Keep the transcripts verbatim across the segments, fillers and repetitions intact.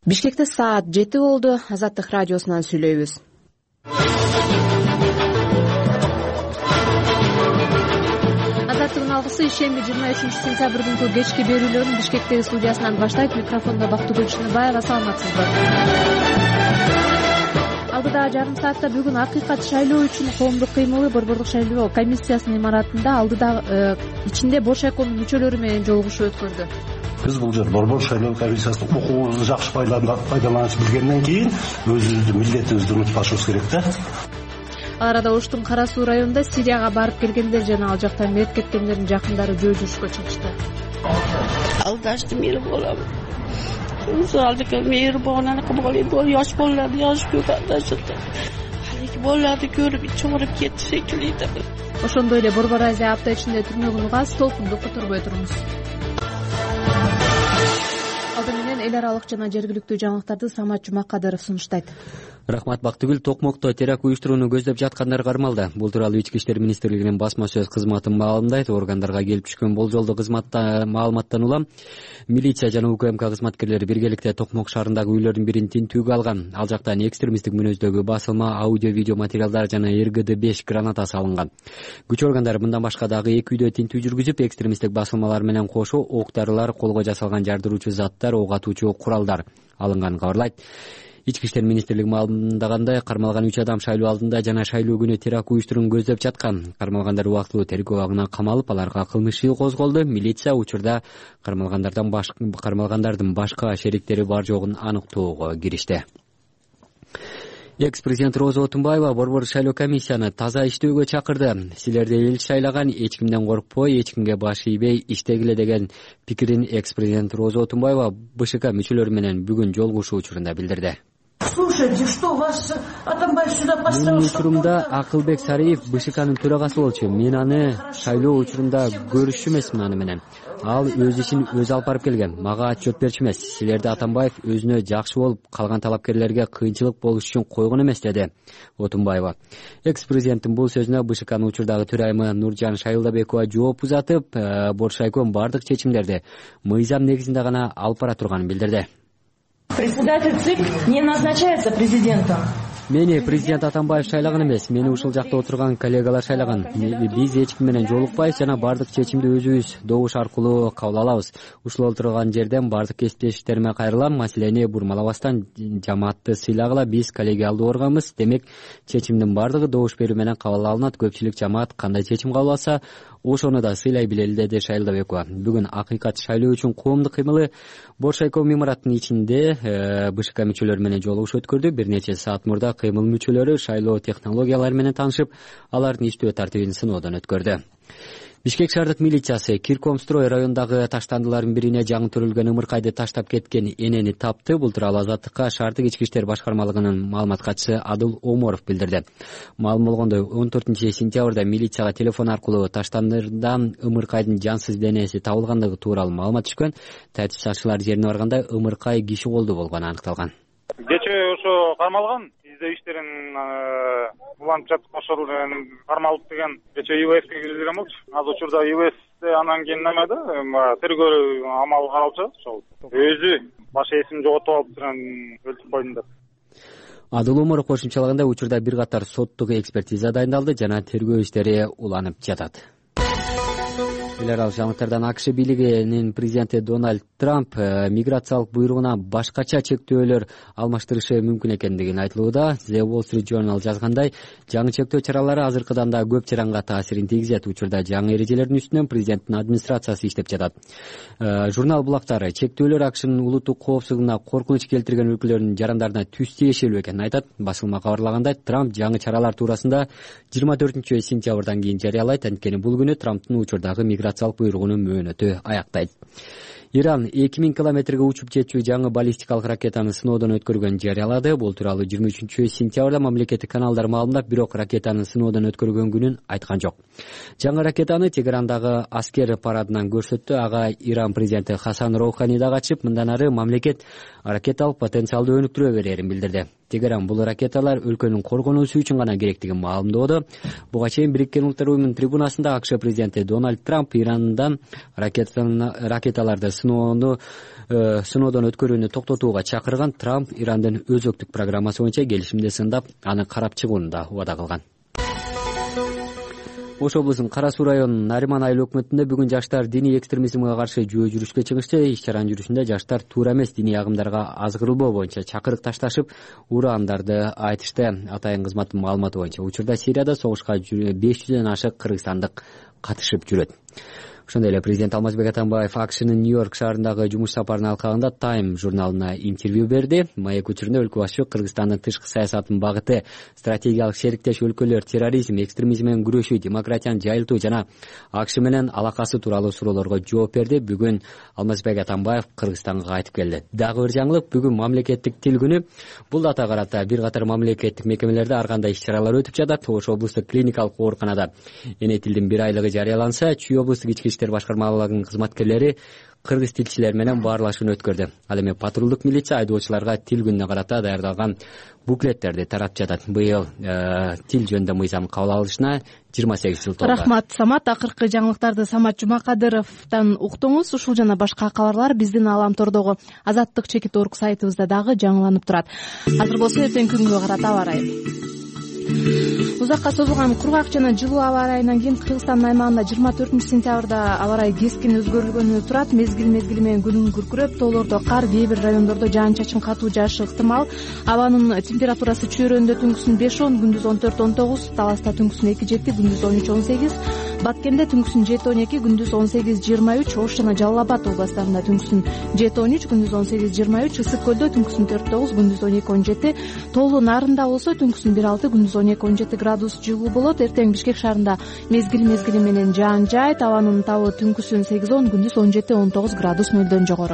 Бишкекте саат жети болду. Азаттык радиосунан сүйлөйбүз. Азаттыктын алгысы ишемби жыйырма үчүнчү сентябрдын кечки берүүлөрүн Бишкектеги студиясынан баштайт. Микрофондо Бактыгүл Чыныбаева. Саламатсызбы? Алдыдагы жарым саатта бүгүн акыйкат шайлоо үчүн коомдук кыймылы Борбордук шайлоо комиссиясынын имаратында алдыда ичинде Боршайкомдун мүчөлөрү менен жолугушуу өткөрдү. Биз бул жер Борбордук шайлоо комиссиясынын укугубузду жакшы пайдаланып билгенден кийин өзүбүздүн милдетибизди унутпашыбыз керек да. Ал арада Оштун Кара Суу районунда Сирияга барып келгендер жана ал жактан мерт кеткендердин жакындары жөө жүрүшкө чыгышты. Алдашты мери болом. Узалдык мери болгонан кабыл бол яш болду, яш көкадашты. Халык болду көрүп чоңуруп кетти шекилли. Ошондой эле Борбор Азия апта ичинде түрмөгүн газ толкунду которбой турмуз. Алды менен эл аралык жана жергиликтүү жаңылыктарды Самат Жумакадыров сунуштайт. Рахмат Бактыгүл. Токмокто теракт уюштурууну көздөп жаткандар кармалды. Бул тууралуу Ички иштер министрлигинин басма сөз кызматы маалымдайт. Органдарга келип түшкөн болжолдуу кызматта маалыматтан улам милиция жана УКМК кызматкерлери биргеликте Токмок шаарындагы үйлөрдүн бирин тинтүүгө алган. Ал жактан экстремисттик мүнөздөгү басылма, аудио видео материалдар жана эр гэ дэ беш гранатасы алынган. Күч органдары мындан башка дагы эки үйдө тинтүү жүргүзүп, экстремисттик басылмалар менен кошо ок дарылар, колго жасалган жардыруучу заттар, ок атуучу куралдар алынган кабарлайт. Ички иштер министрлиги маалымдагандай, кармалган үч адам шайлоо алдында жана шайлоо күнү теракт уюштурууну көздөп жаткан. Кармалгандар убактылуу тергөө абагына камалып, аларга кылмыш иши козголду. Милиция учурда кармалгандардан башка кармалгандардын башка шериктери бар жогун аныктоого киришти. Экс-президент Роза Отунбаева Борбор шайлоо комиссияны таза иштөөгө чакырды. Силерди эл шайлаган, эч кимден коркпой, эч кимге баш ийбей иштегиле деген пикирин экс-президент Роза Отунбаева бэ шэ ка мүчөлөрү менен бүгүн жолугушуу учурунда билдирди. Слушайте, что вас Атамбаев сюда поставил? Менин учурумда Акылбек Сариев бэ шэ канын төрагасы болчу. Мен аны шайлоо учурунда көрүшчү эмесмин аны менен. Ал өз ишин өзү алып барып келген. Мага отчет берчү эмес. Силерди Атамбаев өзүнө жакшы болуп, калган талапкерлерге кыйынчылык болуш үчүн койгон эмес, деди Отунбаева. Экс-президенттин бул сөзүнө бэ шэ канын учурдагы төрайымы Нуржан Шайылдабекова жооп узатып, Боршайком бардык чечимдерди мыйзам негизинде гана алып бара турганын билдирди. Председатель ЦИК не назначается президентом. Мени президент Атамбаев шайлаган эмес, мени ушул жакта отурган коллегалар шайлаган. Биз эч ким менен жолукпайбыз жана бардык чечимди өзүбүз добуш аркылуу кабыл алабыз. Ушул отурган жерден бардык кесиптештериме кайрылам. Маселени бурмалабастан жамаатты сыйлагыла биз коллегиалдуу органбыз. Демек, чечимдин бардыгы добуш берүү менен кабыл алынат. Көпчүлүк жамаат кандай чечим кабыл алса, ошону да сыйлай билели, деди Шайылдабекова. Бүгүн акыйкат шайлоо үчүн коомдук кыймылы Боршайком имараттын ичинде бэ шэ ка мүчөлөрү менен жолугушуу өткөрдү. Бир нече саат мурда кыймыл мүчөлөрү шайлоо технологиялары менен таанышып, алардын иштөө тартибин сыноодон өткөрдү. Бишкек шаардык милициясы Киркомстрой районундагы таштандылардын бирине жаңы төрөлгөн ымыркайды таштап кеткен энени тапты. Бул тууралуу Азаттыкка шаардык ички иштер башкармалыгынын маалымат катчысы Адыл Оморов билдирди. Маалым болгондой, он төртүнчү сентябрда милицияга телефон аркылуу таштандырдан ымыркайдын жансыз денеси табылгандыгы тууралуу маалымат түшкөн. Тартип сакчылар жерине барганда ымыркай киши колдо болгону аныкталган. Кече ошо кармалган, издөө иштерин улантып жатып ошол кармалып деген кече и вэ эске киргизилген болчу. Азыр учурда и вэ эсте анан кийин неме да тергөө амалы каралып жатат. Ошол өзү баш ээсин жоготуп алып өлтүрүп койдум деп. Адыл Оморов кошумчалаганда учурда бир катар соттук экспертиза дайындалды жана тергөө иштери уланып жатат. Эл аралык жаңылыктардан АКШ бийлигинин президенти Дональд Трамп миграциялык буйругуна башкача чектөөлөр алмаштырышы мүмкүн экендигин айтылууда. The Wall Street Journal жазгандай, жаңы чектөө чаралары азыркыдан да көп жаранга таасирин тийгизет. Учурда жаңы эрежелердин үстүнөн президенттин администрациясы иштеп жатат. Журнал булактары чектөөлөр АКШнын улуттук коопсуздугуна коркунуч келтирген өлкөлөрдүн жарандарына түз тиешелүү экенин айтат. Басылма кабарлагандай, Трамп жаңы чаралар туурасында жыйырма төртүнчү сентябрдан кийин жарыялайт. Анткени бул күнү Трамптын учурдагы миграциялык буйругунун мөөнөтү аяктайт. Иран эки миң километрге учуп жетчү жаңы баллистикалык ракетаны сыноодон өткөргөнүн жарыялады. Бул тууралуу жыйырма үчүнчү сентябрда мамлекеттик каналдар маалымдап, бирок ракетаны сыноодон өткөргөн күнүн айткан жок. Жаңы ракетаны Тегерандагы аскер парадынан көрсөттү. Ага Иран президенти Хасан Роухани да катышып, мындан ары мамлекет ракеталык потенциалды өнүктүрө берерин билдирди. Тегеран бул ракеталар өлкөнүн коргонуусу үчүн гана керектигин маалымдоодо. Буга чейин Бириккен Улуттар уюмунун трибунасында АКШ президенти Дональд Трамп Ирандан ракеталарды сыноону сыноодон өткөрүүнү токтотууга чакырган. Трамп Ирандын өзөктүк программасы боюнча келишимди сындап, аны карап чыгууну да убада кылган. Ош облусунун Кара Суу районунун Нариман айыл өкмөтүндө бүгүн жаштар диний экстремизмге каршы жөө жүрүшкө чыгышты. Иш-чаранын жүрүшүндө жаштар туура эмес диний агымдарга азгырылбоо боюнча чакырык ташташып, ураандарды айтышты. Атайын кызматтын маалыматы боюнча учурда Сирияда согушка беш жүздөн ашык кыргызстандык катышып жүрөт. Ошондой эле президент Алмазбек Атамбаев АКШнын Нью-Йорк шаарындагы жумуш сапарынын алкагында Time журналына интервью берди. Маек учурунда өлкө башчы Кыргызстандын тышкы саясатынын багыты стратегиялык шериктеш өлкөлөр терроризм, экстремизм менен күрөшүү, демократияны жайылтуу жана АКШ менен алакасы тууралуу суроолорго жооп берди. Бүгүн Алмазбек Атамбаев Кыргызстанга кайтып келди. Дагы бир жаңылык, бүгүн мамлекеттик тил күнү. Бул дата карата бир катар мамлекеттик мекемелерде ар кандай иш-чаралар өтүп жатат. Ош облустук клиникалык ооруканада эне тилдин бир айлыгы жарыяланса, Чүй облустук ички иштер башкармалыгынын кызматкерлери кыргыз тилчилер менен баарлашууну өткөрдү. Ал эми патрулдук милиция айдоочуларга тил күнүнө карата даярдалган буклеттерди таратып жатат. Быйыл тил жөнүндө мыйзам кабыл алышына жыйырма сегиз жыл толду. Рахмат, Самат. Акыркы жаңылыктарды Самат Жумакадыровдон уктуңуз. Ушул жана башка кабарлар биздин Аламтордогу Азаттык чекит орг сайтыбызда дагы жаңыланып турат. Азыр болсо эртең күнгө карата аба ырайы. Узакка созулган кургак жана жылуу аба ырайынан кийин Кыргызстандын аймагында жыйырма төртүнчү сентябрда аба ырайы кескин өзгөрүлгөнү турат. Мезгил мезгили менен күн күркүрөп, тоолордо кар, кээ бир райондордо жаан-чачын катуу жаашы ыктымал. Абанын температурасы чөйрөндө түнкүсүн беш он, күндүз он төрт он тогуз, Таласта түнкүсүн эки жети, күндүз он үч он сегиз, Баткенде түнкүсүн жети он эки, күндүз он сегиз жыйырма үч, Ош жана Жалал Абад областарында түнкүсүн жети он үч, күндүз он сегиз жыйырма үч, Ысык көлдө түнкүсүн төрт тогуз, күндүз он эки он жети, Тоолуу Нарында болсо түнкүсүн бир алты, күндүз он эки он жети градус жылуу болот. Эртең Бишкек шаарында мезгил мезгили менен жаан жайт, абанын табы түнкүсүн сегиз он, күндүз он жети он тогуз градус нөлдөн жогору.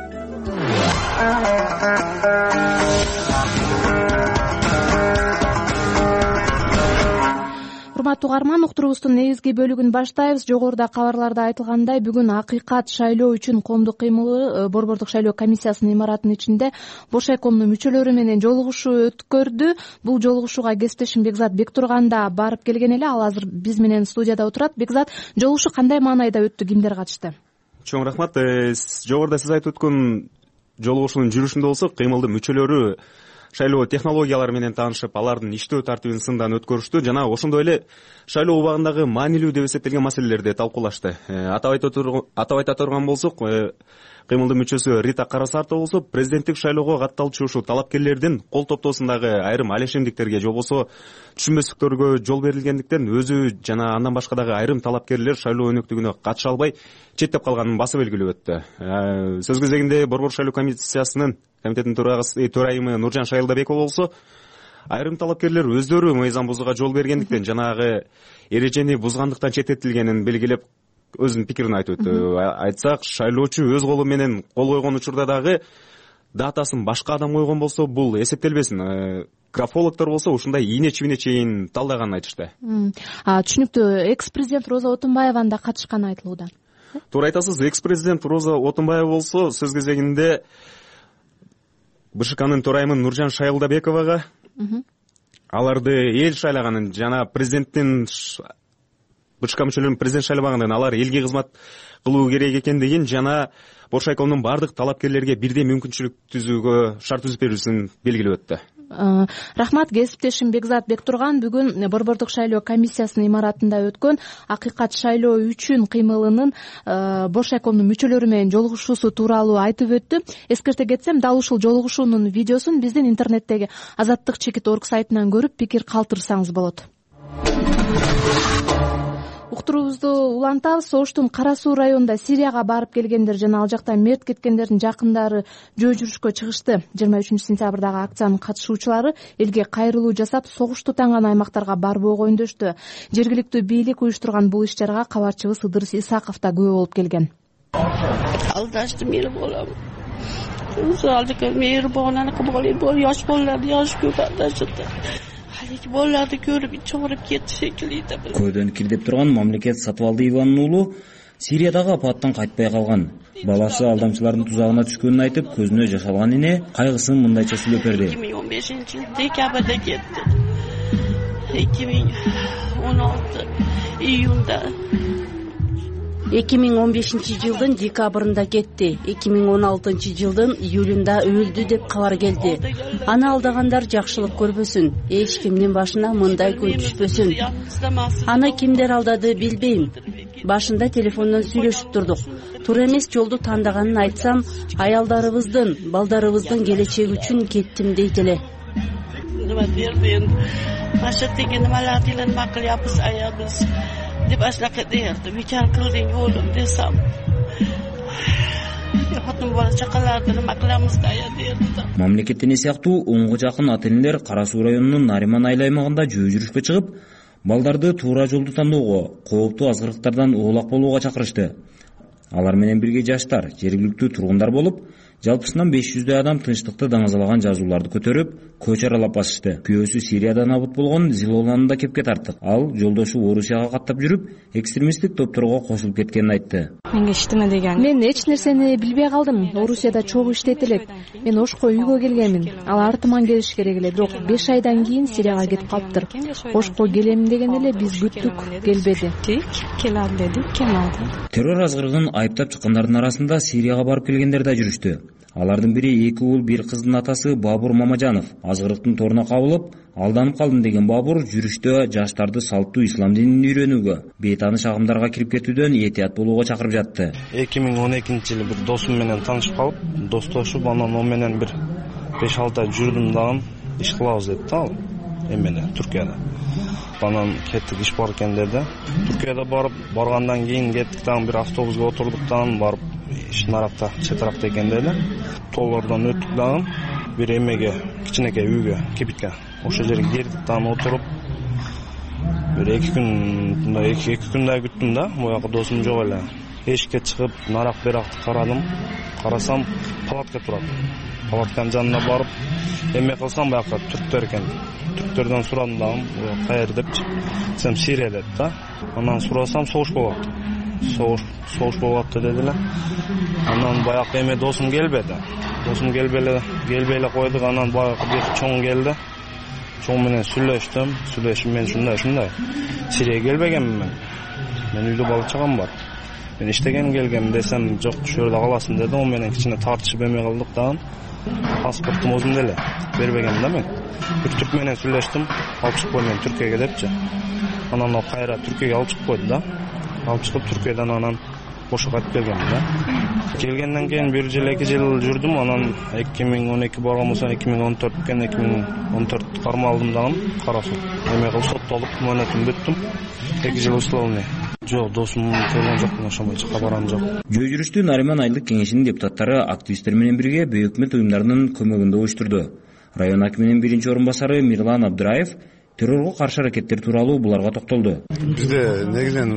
Урматтуу угарман, уктуруубуздун негизги бөлүгүн баштайбыз. Жогоруда кабарларда айтылгандай, бүгүн акыйкат шайлоо үчүн коомдук кыймылы Борбордук шайлоо комиссиясынын имаратынын ичинде Бош айкомдун мүчөлөрү менен жолугушуу өткөрдү. Бул жолугушууга кесиптешим Бекзат Бектурган да барып келген эле. Ал азыр биз менен студияда отурат. Бекзат, жолугушуу кандай маанайда өттү, кимдер катышты? Чоң рахмат. Жогоруда сиз айтып өткөн жолугушуунун жүрүшүндө болсок, кыймылдын мүчөлөрү шайлоо технологиялары менен таанышып, алардын иштөө тартибин сындан өткөрүштү жана ошондой эле шайлоо убагындагы маанилүү деп эсептелген маселелерди талкуулашты. Атап айта турган болсок, кыймылдын мүчөсү Рита Карасартова болсо, президенттик шайлоого катталчу ушул талапкерлердин кол топтоосундагы айрым алешемдиктерге же болбосо түшүнбөстүктөргө жол берилгендиктен өзү жана андан башка дагы айрым талапкерлер шайлоо өнөктүгүнө катыша албай четтеп калганын басып белгилеп өттү. Сөз кезегинде Борбор шайлоо комиссиясынын комитеттин төрайымы Нуржан Шайылдабекова болсо, айрым талапкерлер өздөрү мыйзам бузууга жол бергендиктен жанагы эрежени бузгандыктан четтетилгенин белгилеп өзүнүн пикирин айтып өттү. Айтсак, шайлоочу өз колу менен кол койгон учурда дагы датасын башка адам койгон болсо, бул эсептелбесин. Графологдор болсо ушундай ийне чибине чейин талдаганын айтышты. Түшүнүктүү. Экс-президент Роза Отунбаеванын да катышканы айтылууда. Туура айтасыз. Экс-президент Роза Отунбаева болсо, сөз кезегинде БШКнын төрайымы Нуржан Шайылдабековага аларды эл шайлаганын жана президенттин БШК мүчөлөрүн президент шайлабагандан алар элге кызмат кылуу керек экендигин жана Бош айкомдун бардык талапкерлерге бирдей мүмкүнчүлүк түзүүгө шарт түзүп берүүсүн белгилеп өттү. Рахмат. Кесиптешим Бекзат Бектурган бүгүн Борбордук шайлоо комиссиясынын имаратында өткөн акыйкат шайлоо үчүн кыймылынын Бош айкомдун мүчөлөрү менен жолугушуусу тууралуу айтып өттү. Эскерте кетсем, дал ушул жолугушуунун видеосун биздин интернеттеги Азаттык чекит орг сайтынан көрүп, пикир калтырсаңыз болот. Уктуруубузду улантабыз. Оштун Кара Суу районунда Сирияга барып келгендер жана ал жакта мерт кеткендердин жакындары жөө жүрүшкө чыгышты. жыйырма үчүнчү сентябрдагы акциянын катышуучулары элге кайрылуу жасап, согуш тутанган аймактарга барбоого үндөштү. Жергиликтүү бийлик уюштурган бул иш-чарага кабарчыбыз Ыдырыс Исаков да күбө болуп келген. Алдашты мени болом. Ушалдык мейрибонаны кабыл yosh bolalarni yosh ko'pardashdi. Haligi bolalarni ko'rib chog'irib ketdi shekilli deb. Көйдөн кирдеп турган мамлекет сатып алды Иванын уулу Сириядагы апаттан кайтпай калган. Баласы алдамчылардын тузагына түшкөнүн айтып, көзүнө жаш алган эне кайгысын мындайча сүйлөп берди. эки миң он бешинчи yıl dekabrda ketdi. эки миң он алты iyunda эки миң он бешинчи жылдын декабрында кетти. эки миң он алтынчы жылдын июлунда өлдү деп кабар келди. Аны алдагандар жакшылык көрбөсүн, эч кимдин башына мындай күн түшпөсүн. Аны кимдер алдады билбейм. Башында телефондон сүйлөшүп турдук. Туура эмес жолду тандаганын айтсам, аялдарыбыздын, балдарыбыздын келечеги үчүн кеттим дейт эле. Nima derdi endi? Mashaqatga nimalarni nima qilyapmiz ayamiz deb ashlaqa derdi. Bekor qilding o'g'lim desam. Xotin bola chaqalarni nima qilamiz aya derdi. Мамлекеттен сыяктуу онго жакын ата-энелер Кара Суу районунун Нариман айыл аймагында жөө жүрүшкө чыгып, балдарды туура жолду тандоого, кооптуу азгырыктардан оолак болууга чакырышты. Алар менен бирге жаштар, жергиликтүү тургундар болуп, жалпысынан беш жүздөй адам тынчтыкты даңазалаган жазууларды көтөрүп, көчө аралап басышты. Күйөөсү Сириядан набыт болгон Зилоланы да кепке тарттык. Ал жолдошу Орусияга каттап жүрүп, экстремисттик топторго кошулуп кеткенин айтты. Мен эчтеме деген. Мен эч нерсени билбей калдым. Орусияда чогуу иштетилет. Мен Ошко үйгө келгенмин. Алар артыман келиш керек эле, бирок беш айдан кийин Сирияга кетип калыптыр. Ошко келем деген эле биз күттүк, келбеди. Келат дедик, келмеди. Террор азгырыгын айыптап чыккандардын арасында Сирияга барып келгендер да жүрүштү. Алардын бири эки уул бир кыздын атасы Бабур Мамажанов. Азгырыктын торуна кабылып, алданып калдым деген Бабур жүрүштө жаштарды салттуу ислам динин үйрөнүүгө, бейтааныш агымдарга кирип кетүүдөн этият болууга чакырып жатты. эки миң он экинчи жылы бир досум менен таанышып калып, достошуп, анан ал менен бир беш алты ай жүрдүм дагы, иш кылабыз депти ал. Эмне Түркияда. Анан кеттик, иш бар экен деди. Түркияда барып, баргандан кийин кеттик дагы бир автобуска отурдук дагы барып, иш наракта, чет-таракта экен деди. Толордон өттүк дагы бир эмеге, кичинекей үйгө, кибитке. Ошол жерге кирдик дагы отуруп, бир эки күн, мындай эки күндөй күттүм да, буяка досум жок эле. Эшикке чыгып, нарак-беракты карадым. Карасам, палатка турат. Палатканын жанына барып, эме кылсам, буяка түрктөр экен. Түрктөрдөн сурадым дагы, кайер депчи. Сен Сирия деп да. Анан сурасам, согуш болот. Согуш, согуш болот дедилер. Анан баягы эме досум келбеди. Досум келбеле, келбейле койдук. Анан баягы бир чоң келди. Чоң менен сүйлөштүм. Сүйлөшүп мен ушундай, ушундай. Сирияга келбегенмин мен. Мен үйдө бала чагам бар. Мен иштеген келгем десем, жок, ушул жерде каласың деди. О менен кичине тартышып эме кылдык дагы. Паспортум өзүмдө эле. Бербегем да мен. Бир түрк менен сүйлөштүм. Алып чыгып кой, мен Түркияга депчи. Анан ал кайра Түркияга алып чыгып койду да. Алып чыгып Түркиядан анан ошо кайтып келгем да. Келгенден кийин бир жыл, эки жыл жүрдүм. Анан эки миң он эки барган болсо, эки миң он төрт экен, эки миң он төрт кармалдым дагы. Кара Суу. Эме кылып соттолуп, мөөнөтүм бүттүм. эки жыл условный. Жок, досум көргөн жокмун, ошондой кабарым жок. Жөө жүрүштү Нариман айылдык кеңешинин депутаттары активисттер менен бирге бейөкмөт уюмдарынын көмөгүндө уюштурду. Район акиминин биринчи орун басары Мирлан Абдыраев террорго каршы аракеттер тууралуу буларга токтолду. Бизде негизинен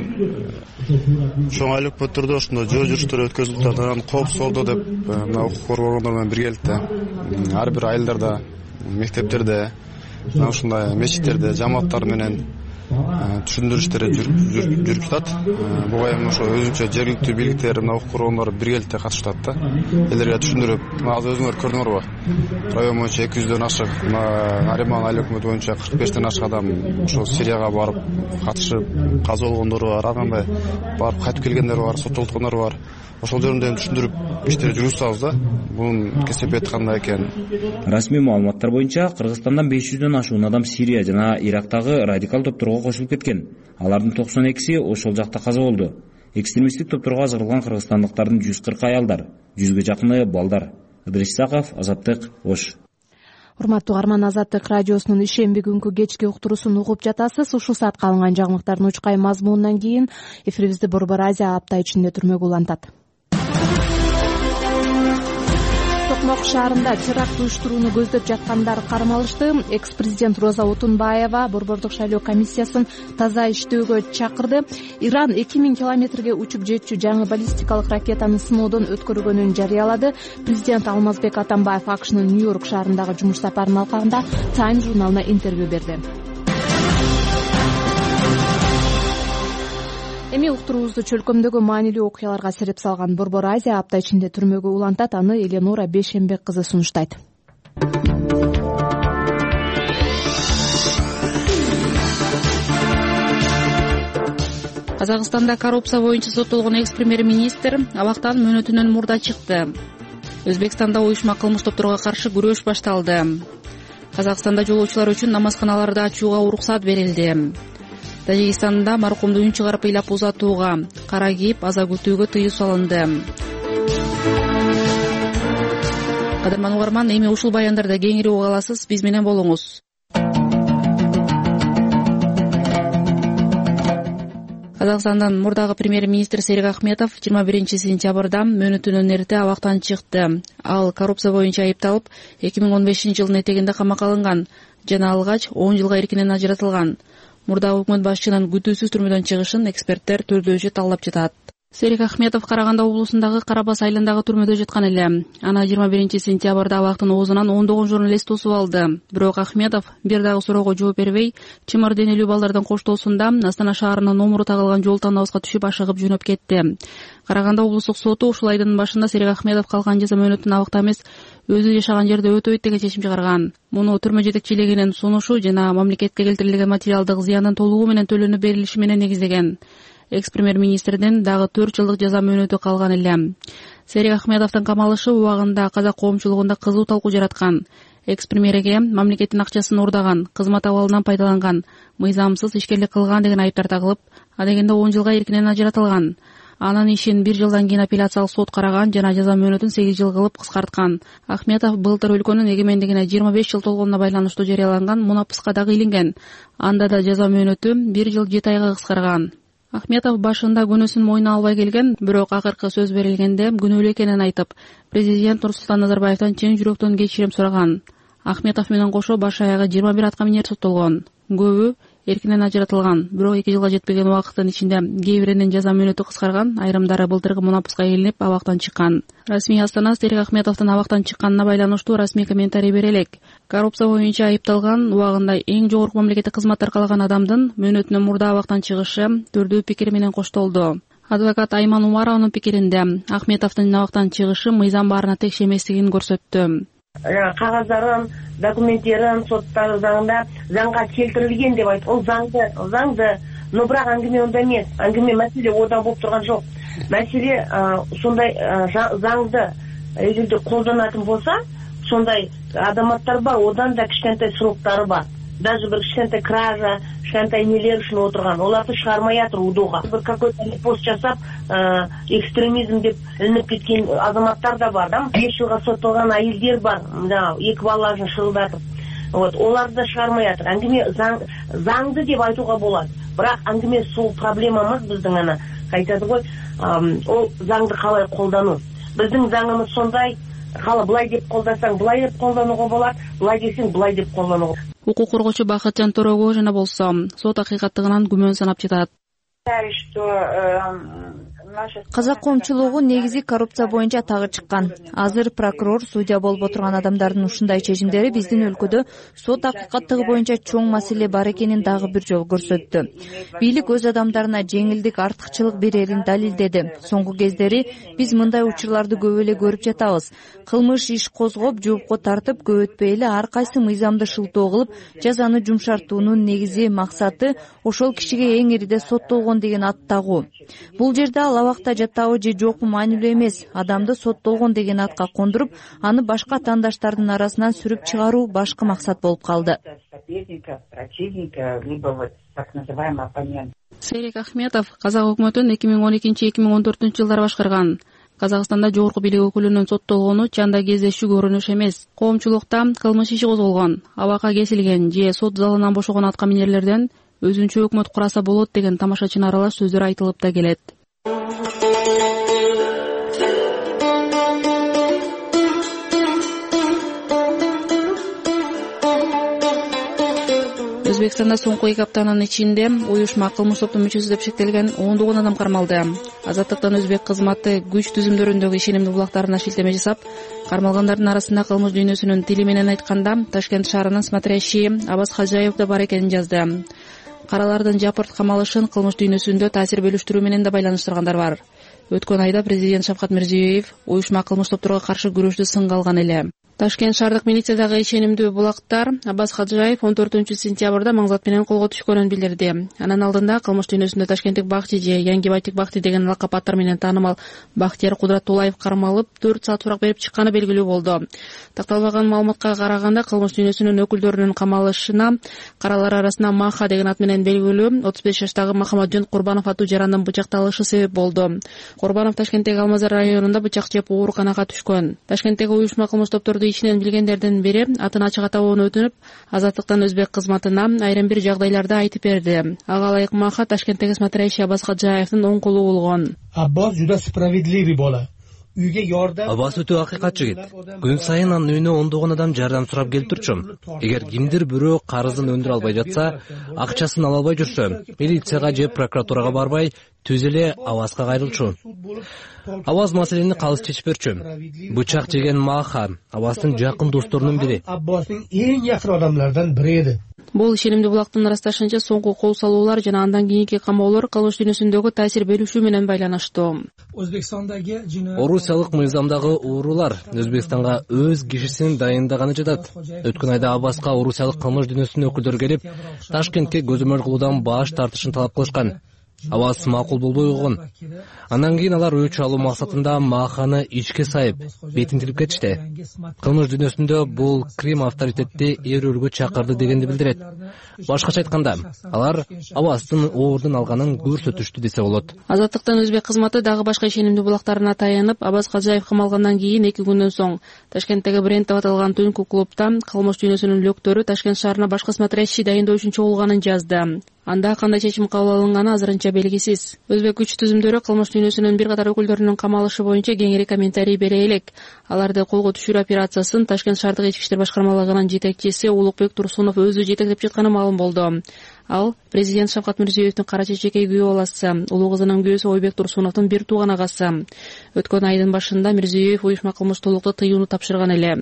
чоң айлык өттүрдө ошондой жөө жүрүштөр өткөзүлүп атат. Анан коопсуз болду деп мына укук коргоо органдары менен бирге келди. Ар бир айылдарда, мектептерде, ушундай мечиттерде жамааттар менен түшүндүрүштөр жүрүп жатат. Буга эми ошо өзүнчө жергиликтүү бийликтер, мына укук органдары биргеликте катышат да. Элдерге түшүндүрүп, азыр өзүңөр көрдүңөрбү? Район боюнча эки жүздөн ашык, Нариман айыл өкмөтү боюнча кырк бештен ашык адам ошо Сирияга барып катышып, каза болгондор бар, ар кандай барып кайтып келгендер бар, соттолткондор бар. Ошол жөнүндө түшүндүрүп иштерди жүргүзөбүз да. Бунун кесепети кандай экен. Расмий маалыматтар боюнча Кыргызстандан беш жүздөн ашуун адам Сирия жана Ирактагы радикал топторго кошулуп кеткен. Алардын токсон экиси ошол жакта каза болду. Экстремисттик топторго азгырылган кыргызстандыктардын жүз кырк аялдар, жүзгө жакыны балдар. Ыдырыс Исаков, Азаттык, Ош. Урматтуу угарман, Азаттык радиосунун ишемби күнгү кечки уктуруусун угуп жатасыз. Ушул саатка алынган жаңылыктардын учкай мазмунунан кийин эфирибизди Борбор Азия апта ичинде түрмөгө улантат. Токмок шаарында теракт уюштурууну көздөп жаткандар кармалышты. Экс-президент Роза Отунбаева Борбордук шайлоо комиссиясын таза иштөөгө чакырды. Иран эки миң километрге учуп жетчү жаңы баллистикалык ракетаны сыноодон өткөргөнүн жарыялады. Президент Алмазбек Атамбаев АКШнын Нью-Йорк шаарындагы жумуш сапарынын алкагында Times журналына интервью берди. эми уктуруубузду чөлкөмдөгү маанилүү окуяларга сереп салган Борбор Азия апта ичинде түрмөгө улантат. Аны Эленора Бейшенбек кызы сунуштайт. Казакстанда коррупция боюнча соттолгон экс-премьер-министр абактан мөөнөтүнөн мурда чыкты. Өзбекстанда уюшма кылмыш топторго каршы күрөш башталды. Казакстанда жолоочулар үчүн намазканаларды ачууга уруксат берилди. Тажикстанда маркумду үн чыгарып ыйлап узатууга, кара кийип аза күтүүгө тыюу салынды. Кадырман угарман, эми ушул баяндарды кеңири уга аласыз, биз менен болуңуз. Казакстандын мурдагы премьер-министр Серик Ахметов жыйырма биринчи сентябрда мөөнөтүнөн эрте абактан чыкты. Ал коррупция боюнча айыпталып, эки миң он бешинчи жылдын этегинде камакка алынган жана алгач он жылга эркинен ажыратылган. Мурдагы өкмөт башчынын күтүүсүз түрмөдөн чыгышын эксперттер төрдөөчү талдап жатат. Серик Ахметов Караганда облусундагы Карабас айылындагы түрмөдө жаткан эле. Аны жыйырма биринчи сентябрда абактын оозунан ондогон журналист тосуп алды. Бирок Ахметов бир дагы суроого жооп бербей, чымыр денелүү балдардын коштоосунда Астана шаарынын номуру тагылган жол тандабызга түшүп ашыгып жөнөп кетти. Караганда облустук соту ушул айдын башында Серик Ахметов калган жаза мөөнөтүн абакта эмес, өзү жашаган жерде өтөйт деген чечим чыгарган. Муну түрмө жетекчилигинин сунушу жана мамлекетке келтирилген материалдык зыяндын толугу менен төлөнүп берилиши менен негиздеген. Экс-премьер-министрдин дагы төрт жылдык жаза мөөнөтү калган эле. Серик Ахметовдун камалышы убагында казак коомчулугунда кызуу талкуу жараткан. Экс-премьерге мамлекеттин акчасын уурдаган, кызмат абалынан пайдаланган, мыйзамсыз ишкерлик кылган деген айыптар тагылып, адегенде он жылга эркинен ажыратылган. Анын ишин бир жылдан кийин апелляциялык сот караган жана жаза мөөнөтүн сегиз жыл кылып кыскарткан. Ахметов былтыр өлкөнүн эгемендигине жыйырма беш жыл толгонуна байланыштуу жарыяланган мунапыска дагы илинген. Анда да жаза мөөнөтү бир жыл жети айга кыскарган. Ахметов башында күнөөсүн мойнуна албай келген, бирок акыркы сөз берилгенде күнөөлүү экенин айтып, президент Нурсултан Назарбаевтан чын жүрөктөн кечирим сураган. Ахметов менен кошо баш аягы жыйырма бир аткаминер соттолгон. Көбү эркинен ажыратылган, бирок эки жылга жетпеген убакыттын ичинде кээ биринин жаза мөөнөтү кыскарган, айрымдары былтыркы мунапыска илинип абактан чыккан. Расмий Астана Серик Ахметовдун абактан чыкканына байланыштуу расмий комментарий бере элек. Коррупция боюнча айыпталган, убагында эң жогорку мамлекеттик кызмат таркалаган адамдын мөөнөтүнөн мурда абактан чыгышы түрдүү пикир менен коштолду. Адвокат Айман Умарованын пикиринде Ахметовдун абактан чыгышы мыйзам баарына текш эместигин көрсөттү. Кагаздарын, документтерин соттар заңда заңга келтирилген деп айтып, ол заңды, заңды, но бирок аңгеме онда эмес. Аңгеме маселе ода болуп турган жок. Маселе сондай заңды эгерде колдонатын болса, сондай адаматтар бар, одан да кичкентай сроктары бар. Даже bir кичкентай кража, кичкентай нелер үчүн отурган. Оларды чыгармай атыр удууга. Bir какой-то пост жасап, экстремизм деп илинип кеткен азаматтар да бар. беш жылга соттолгон айылдар бар. эки балаларын шырылдатып. Вот, оларды да чыгармай атыр. Аңгеме заңды деп айтууга болот. Бирок аңгеме сол проблемамыз биздин ана айтады ғой, ол заңды калай колдануу. Биздин заңымыз сондай, кала былай деп колдасаң, былай деп колданууга болот, былай десең, былай деп колданууга. Укук коргоочу Бакытжан Торого жана болсо сот акыйкаттыгынан күмөн санап жатат. Казак коомчулугу негизи коррупция боюнча тагы чыккан. Азыр прокурор, судья болуп отурган адамдардын ушундай чечимдери биздин өлкөдө сот акыйкаттыгы боюнча чоң маселе бар экенин дагы бир жолу көрсөттү. Бийлик өз адамдарына жеңилдик, артыкчылык берерин далилдеди. Соңку кездери биз мындай учурларды көп эле көрүп жатабыз. Кылмыш иш козгоп, жоопко тартып, көп өтпөй эле ар кайсы мыйзамды шылтоо кылып, жазаны жумшартуунун негизи максаты ошол кишиге эң ириде соттолгон деген ат тагуу. Бул жерде ал абакта жатабы же жокпу маанилүү эмес. Адамды соттолгон деген атка кондуруп, аны башка тандаштардын арасынан сүрүп чыгаруу башкы максат болуп калды. Серик Ахметов казак өкмөтүн эки миң он экинчи — эки миң он төртүнчү жылдары башкарган. Казакстанда жогорку бийлик өкүлүнүн соттолгону чанда кездешүү көрүнүш эмес. Коомчулукта кылмыш иши козголгон, абакка кесилген же сот залынан бошогон аткаминерлерден өзүнчө өкмөт кураса болот деген тамашачына аралаш сөздөр айтылып да келет. Өзбекстанда соңку эки аптанын ичинде уюшма кылмыш топтун мүчөсү деп шектелген ондогон адам кармалды. Азаттыктан өзбек кызматы күч түзүмдөрүндөгү ишенимдүү булактарына шилтеме жасап, кармалгандардын арасында кылмыш дүйнөсүнүн тили менен айтканда Ташкент шаарынын смотрящий Абаз Хаджаев да бар экенин жазды. каралардын жапырт камалышын кылмыш дүйнөсүндө таасир бөлүштүрүү менен да байланыштыргандар бар. Өткөн айда президент Шавкат Мирзиёев уюшма кылмыш топторго каршы күрөштү сынга алган эле. Ташкент шаардык милициядагы ишенимдүү булактар Аббас Хаджаев он төртүнчү сентябрда маңзат менен колго түшкөнүн билдирди. Анын алдында кылмыш дүйнөсүндө Ташкенттик Бахти же Янги Байтик Бахти деген лакап аттар менен таанымал Бахтияр Кудратуллаев кармалып төрт саат сурак берип чыкканы белгилүү болду. Такталбаган маалыматка караганда кылмыш дүйнөсүнүн өкүлдөрүнүн камалышына каралар арасында Маха деген ат менен белгилүү отуз беш жаштагы Махамаджон Курбанов аттуу жарандын бычакталышы себеп болду. Курбанов Ташкенттеги Алмазар районунда бычак жеп ооруканага түшкөн. Ташкенттеги уюшма кылмыш топторду ичинен билгендердин бири атын ачык атабоону өтүнүп, Азаттыктан Өзбек кызматына айрым бир жагдайларда айтып берди. Ага ылайык Маха Ташкенттеги смотрящий Аббас Хаджаевдин оң колу болгон. Аббас juda справедливый bola. Үйгө жардам. Аббас өтө акыйкат жигит. Күн сайын анын үйүнө ондогон адам жардам сурап келип турчу. Эгер кимдир бирөө карызын өндүрө албай жатса, акчасын ала албай жүрсө, милицияга же прокуратурага барбай, түз эле Аббаска кайрылчу. Аббас маселени калыс чечип берчү. Бычак жеген Маха Аббастын жакын досторунун бири. Аббастын эң жакын адамдардан бири эди. Бул ишенимдүү булактын ырасташынча соңку кол салуулар жана андан кийинки камоолор кылмыш дүйнөсүндөгү таасир берүүшү менен байланыштуу. Орусиялык мыйзамдагы уурулар Өзбекстанга өз кишисин дайындаганы жатат. Өткөн айда Аббаска орусиялык кылмыш дүйнөсүнүн өкүлдөрү келип, Ташкентке көзөмөл кылуудан баш тартышын талап кылышкан. Аббас макул болбой койгон. Андан кийин алар өч алуу максатында Маханы ичке сайып, бетин тилип кетишти. Кылмыш дүйнөсүндө бул Крим авторитетти эрөөлгө чакырды дегенди билдирет. Башкача айтканда, алар Аббастын оордун алганын көрсөтүштү десе болот. Азаттыктан Өзбек кызматы дагы башка ишенимдүү булактарына таянып, Аббас Хаджаев камалгандан кийин эки күндөн соң Ташкенттеги Бренд деп аталган түнкү клубда кылмыш дүйнөсүнүн лөктөрү Ташкент шаарына башка смотрящий дайындоо үчүн чогулганын жазды. Анда кандай чечим кабыл алынганы азырынча белгисиз. Өзбек күч түзүмдөрү кылмыш дүйнөсүнүн бир катар өкүлдөрүнүн камалышы боюнча кеңири комментарий бере элек. Аларды колго түшүрүү операциясын Ташкент шаардык ички иштер башкармалыгынын жетекчиси Улукбек Турсунов өзү жетектеп жатканы маалым болду. Ал президент Шавкат Мирзиёевдин кара чечекей күйөө баласы, улуу кызынын күйөөсү Ойбек Турсуновдун бир тууган агасы. Өткөн айдын башында Мирзиёев уюшма кылмыштуулукта тыюуну тапшырган эле.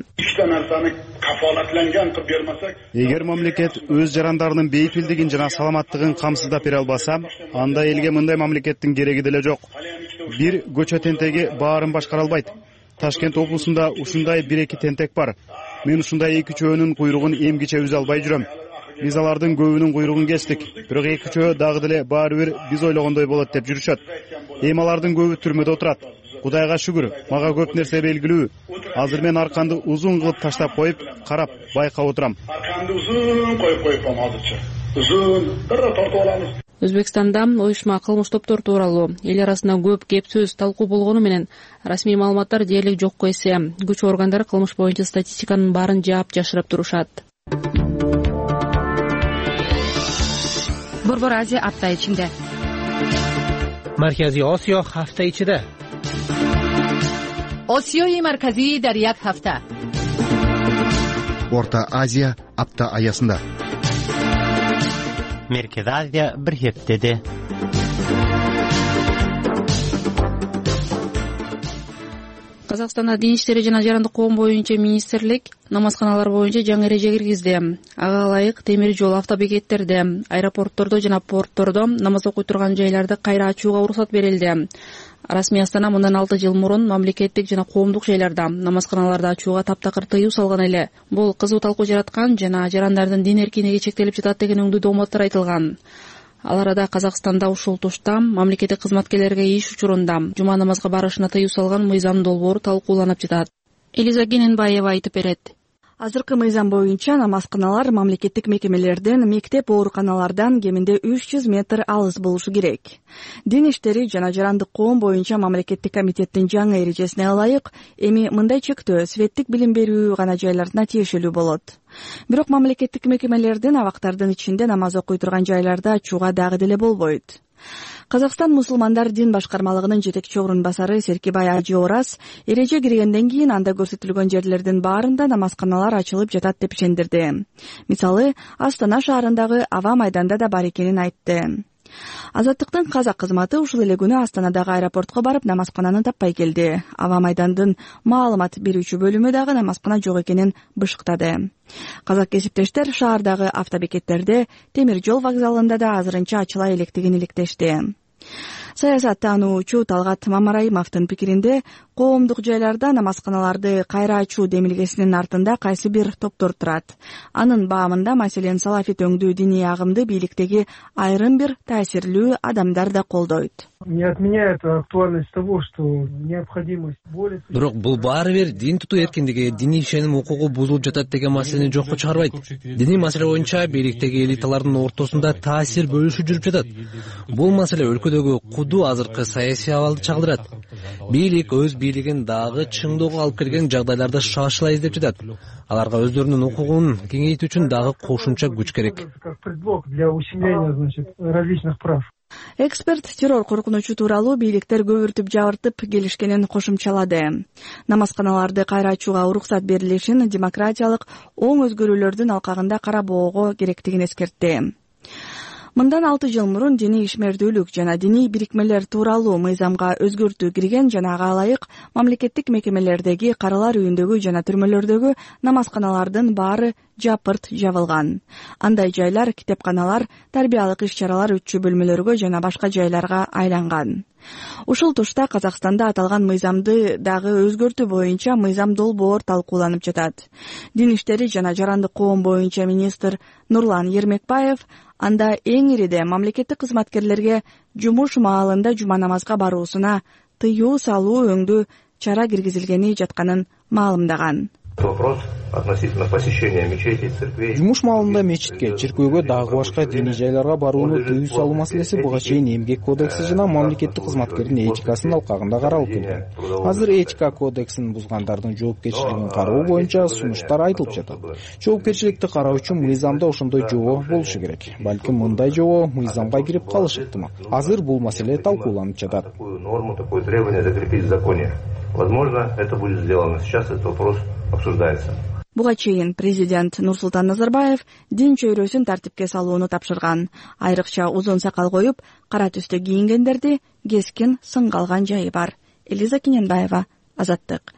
Эгер мамлекет өз жарандарынын бейпилдигин жана саламаттыгын камсыздап бере албаса, анда элге мындай мамлекеттин кереги деле жок. Бир көчө тентеги баарын башкара албайт. Ташкент облусунда ушундай бир эки тентек бар. Мен ушундай эки үчөөнүн куйругун эмгиче үзе албай жүрөм. Биз алардын көбүнүн куйругун кестик. Бирок эки үчөө дагы деле баары бир биз ойлогондой болот деп жүрүшөт. Эми алардын көбү түрмөдө отурат. Кудайга шүгүр, мага көп нерсе белгилүү. Азыр мен арканды узун кылып таштап коюп, карап, байкап отурам. Арканды узун коюп коюпам азырчы. Узун, бирра тартып алабыз. Өзбекстанда уюшма кылмыш топтор тууралуу эл арасында көп кеп сөз талкуу болгону менен расмий маалыматтар дээрлик жокко эсе. Күч органдары кылмыш боюнча статистиканын баарын жаап жашырып турушат. Борбор Азия апта ичинде. Markaziy Osiyo hafta ichida. Osiyoyi markaziy dar yak hafta. Орта Азия апта аясында. Merkez Азия bir heftede. Казакстанда дин иштери жана жарандык коом боюнча министрлик намазканалар боюнча жаңы эреже киргизди. Ага ылайык темир жол, автобекеттерде, аэропорттордо жана порттордо намаз окуй турган жайларды кайра ачууга уруксат берилди. Расмий Астана мындан алты жыл мурун мамлекеттик жана коомдук жайларда намазканаларды ачууга таптакыр тыюу салган эле. Бул кызуу талкуу жараткан жана жарандардын дин эркиндиги чектелип жатат деген өңдүү дооматтар айтылган. Ал арада Казакстанда ушул тушта мамлекеттик кызматкерлерге иш учурунда жума намазга барышына тыюу салган мыйзам долбоору талкууланып жатат. Элиза Кененбаева айтып берет. Азыркы мыйзам боюнча намазканалар мамлекеттик мекемелерден, мектеп, ооруканалардан кеминде үч жүз метр алыс болушу керек. Дин иштери жана жарандык коом боюнча мамлекеттик комитеттин жаңы эрежесине ылайык эми мындай чектөө светтик билим берүү гана жайларына тиешелүү болот. Бирок мамлекеттик мекемелердин абактардын ичинде намаз окуй турган жайларда ачууга дагы деле болбойт. Казакстан мусулмандар дин башкармалыгынын жетекчи орун басары Серкебай Ажы Ораз эреже киргенден кийин анда көрсөтүлгөн жерлердин баарында намазканалар ачылып жатат деп ишендирди. Мисалы, Астана шаарындагы Ава майданда да бар экенин айтты. Азаттыктын казак кызматы ушул эле күнү Астанадагы аэропортко барып намазкананы таппай келди. Аба майдандын маалымат берүүчү бөлүмү дагы намазкана жок экенин бышыктады. Казак кесиптештер шаардагы автобекеттерде, темир жол вокзалында да азырынча ачыла электигин иликтешти. Саясаттануучу Талгат Мамараимовдун пикиринде, коомдук жайларда намазканаларды кайра ачуу демилгесинин артында кайсы бир топтор турат. Анын баамында, маселен, салафит өңдүү диний агымды бийликтеги айрым бир таасирлүү адамдар да колдойт. Не отменяет актуальность того, что необходимость более... Бирок бул баары бир дин тутуу эркиндиги, диний ишеним укугу бузулуп жатат деген маселени жокко чыгарбайт. Диний маселе боюнча бийликтеги элиталардын ортосунда таасир бөлүшүү жүрүп жатат. Бул маселе өлкөдөгү куду азыркы саясий абалды чагылдырат. Бийлик өз бийлигин дагы чыңдоого алып келген жагдайларда шашыла издеп жатат. Аларга өздөрүнүн укугун кеңейтүү үчүн дагы кошумча күч керек. Как предлог для усиления, значит, различных прав. Эксперт террор коркунучу тууралуу бийликтер көбүртүп жабыртып келишкенин кошумчалады. Намазканаларды кайра ачууга уруксат берилишин демократиялык оң өзгөрүүлөрдүн алкагында карабоого керектигин эскертти. Мындан алты жыл мурун диний ишмердүүлүк жана диний бирикмелер тууралуу мыйзамга өзгөртүү кирген жана ага ылайык мамлекеттик мекемелердеги, каралар үйүндөгү жана түрмөлөрдөгү намазканалардын баары жапырт жабылган. Андай жайлар китепканалар, тарбиялык иш-чаралар өтчү бөлмөлөргө жана башка жайларга айланган. Ушул тушта Казакстанда аталган мыйзамды дагы өзгөртүү боюнча мыйзам долбоор талкууланып жатат. Дин иштери жана жарандык коом боюнча министр Нурлан Ермекбаев анда эң ириде мамлекеттик кызматкерлерге жумуш маалында жума намазга баруусуна тыюу салуу өңдүү чара киргизилгени жатканын маалымдаган. Вопрос относительно посещения мечетей, церквей. Жумуш маалында мечитке, чиркөөгө, дагы башка диний жайларга барууну тыюу салуу маселеси буга чейин Эмгек кодекси жана мамлекеттик кызматкердин этикасынын алкагында каралып келген. Азыр этика кодексин бузгандардын жоопкерчилигин кароо боюнча сунуштар айтылып жатат. Жоопкерчиликти кароо үчүн мыйзамда ошондой жобо болушу керек. Балким мындай жобо мыйзамга кирип калышы ыктымал. Азыр бул маселе талкууланып жатат. Норму, такое требование закрепить в законе. Возможно, это будет сделано. Сейчас этот вопрос обсуждается. Буга чейин президент Нурсултан Назарбаев дин чөйрөсүн тартипке салууну тапшырган. Айрыкча узун сакал коюп, кара түстө кийингендерди кескин сынга алган жайы бар. Элиза Кененбаева, Азаттык.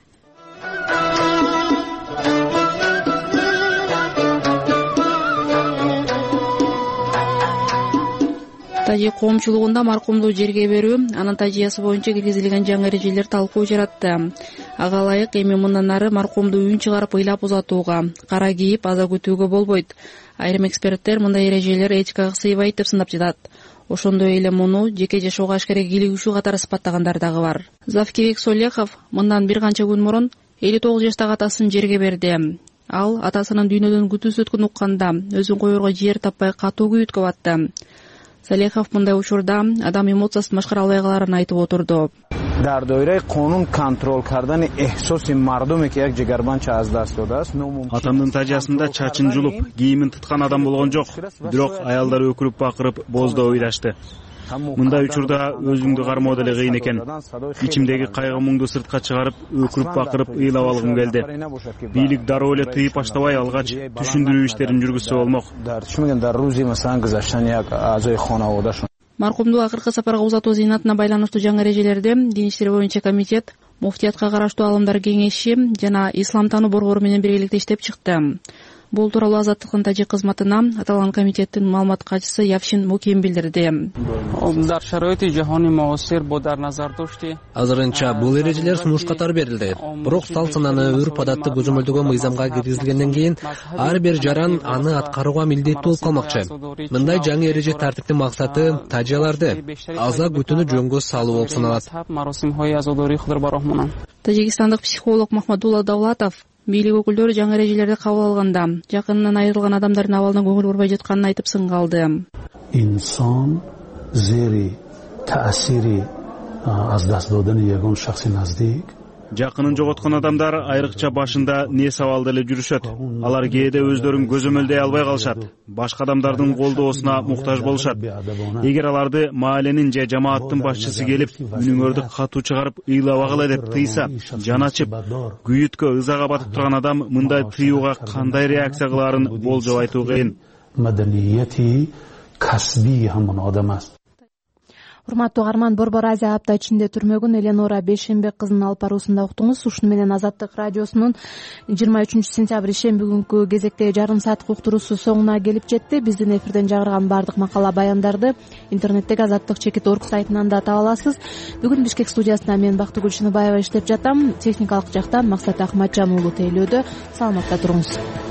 Тажик коомчулугунда маркумду жерге берүү, анын тажиясы боюнча киргизилген жаңы эрежелер талкуу жаратты. Ага ылайык эми мындан ары маркумду үн чыгарып ыйлап узатууга, кара кийип аза күтүүгө болбойт. Айрым эксперттер мындай эрежелер этикага сыйбайт деп сындап жатат. Ошондой эле муну жеке жашоого ашкере кийлигүүчү катары сыпаттагандар дагы бар. Завкибек Солехов мындан бир канча күн мурун элүү тогуз жаштагы атасын жерге берди. Ал атасынын дүйнөдөн күтүүсүз өткөнүн укканда өзүн коерго жер таппай катуу күйүткө батты. Салехов мындай учурда адам эмоциясын башкара албай каларын айтып отурду. дар доираи қонун контрол кардани эҳсоси мардуме ки як ҷигарбанча аз даст додааст. Атамдын тажасында чачын жулуп, кийимин туткан адам болгон жок. Бирок аялдар өкүрүп бакырып, боздоо ыйлашты. Мындай учурда өзүңдү кармоо деле кыйын экен. Ичимдеги кайгы муңду сыртка чыгарып, өкүрүп бакырып ыйлап алгым келди. Бийлик дароо эле тыйып баштабай алгач, түшүндүрүү иштерин жүргүзсө болмок. Маркумду акыркы сапарга узатуу зыйнатына байланыштуу жаңы эрежелерди дин иштери боюнча комитет, муфтиятка караштуу алымдар кеңеши жана ислам таануу борбору менен биргеликте иштеп чыкты. Бул тууралуу Азаттыктын тажик кызматына аталган комитеттин маалымат катчысы Явшин Муким билдирди. Азырынча бул эрежелер сунуш катары берилди. Бирок салт сананы, үрп адатты көзөмөлдөгөн мыйзамга киргизилгенден кийин ар бир жаран аны аткарууга милдеттүү болуп калмакчы. Мындай жаңы эреже тартиптин максаты тажияларды аза күтүүнү жөнгө салуу болуп саналат. Тажикстандык психолог Махмадулла Давлатов бийлик өкүлдөрү жаңы эрежелерди кабыл алганда жакынынан айрылган адамдардын абалына көңүл бурбай жатканын айтып сынга алды. Инсон зери таасири аз даст додани ягон шахси наздик. Жакынын жоготкон адамдар айрыкча башында не сабалда эле жүрүшөт. Алар кээде өздөрүн көзөмөлдөй албай калышат. Башка адамдардын колдоосуна муктаж болушат. Эгер аларды мааленин же жамааттын башчысы келип, үнүңөрдү катуу чыгарып ыйлабагыла деп тыйса, жан ачып, күйүткө, ызага батып турган адам мындай тыюуга кандай реакция кылаарын болжоп айтуу кыйын. Маданияти касби хамон адам аст. урматтуу угарман, Борбор Азия апта ичинде түрмөгүн Эленора Бейшенбек кызынын алып баруусунда уктуңуз. Ушуну менен Азаттык радиосунун жыйырма үчүнчү сентябрь ишемби күнкү кезектеги жарым сааттык уктуруусу соңуна келип жетти. Биздин эфирден жагырган баардык макала баяндарды интернеттеги Азаттык чекит орг сайтынан да таба аласыз. Бүгүн Бишкек студиясында мен Бактыгүл Шыныбаева иштеп жатам. Техникалык жактан Максат Акматжан уулу тейлөөдө. Саламатта туруңуз.